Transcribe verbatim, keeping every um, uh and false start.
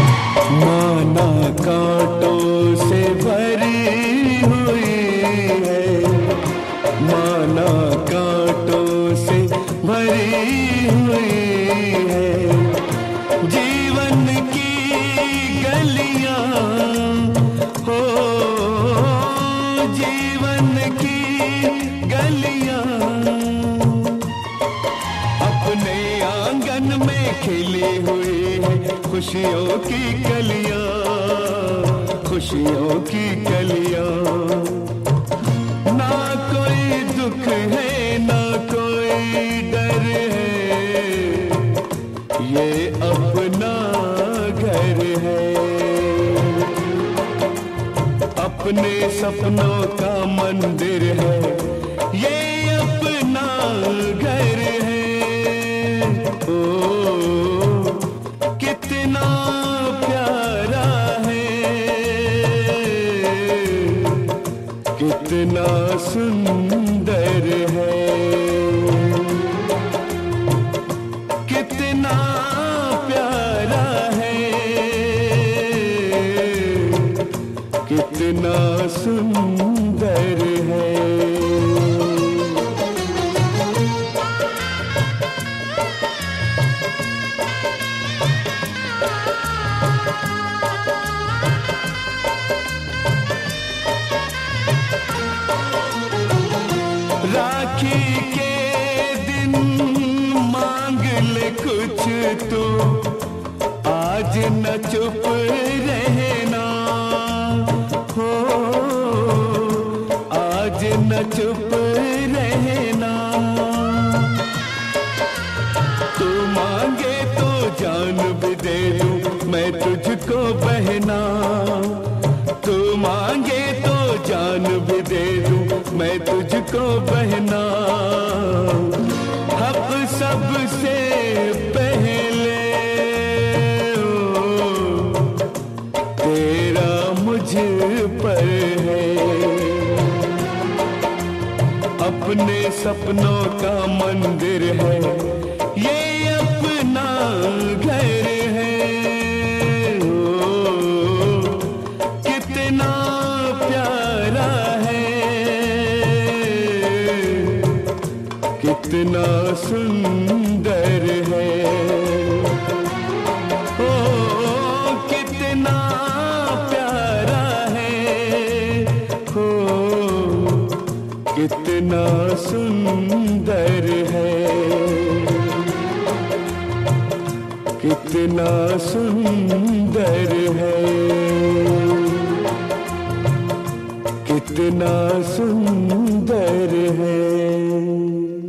माना कांटों से भरी हुई है, माना कांटों से भरी हुई है जीवन की गलियां, हो जीवन की गलियां। अपने आंगन में खिली हुई है खुशियों की कलियां, खुशियों की कलियां। ना कोई दुख है ना कोई डर है, ये अपना घर है। अपने सपनों का मंदिर है, ये अपना घर है। ओ कितना प्यारा है, कितना सुंदर है, कितना प्यारा है, कितना सुंदर है। राखी के दिन मांग ले कुछ तो, आज न चुप रहना, हो आज न चुप रहना। तू मांगे तो जान भी दे दूं मैं तुझको बहना, तू मांगे तो जान भी दे दूं मैं तुझको बहना। हक सबसे पहले ओ, तेरा मुझ पर है। अपने सपनों का मंदिर है, ये अपना घर है। ओ, कितना प्यारा है, कितना सुंदर है। ओ कितना प्यारा है, हो कितना सुंदर है, कितना सुंदर है, कितना सुंदर है।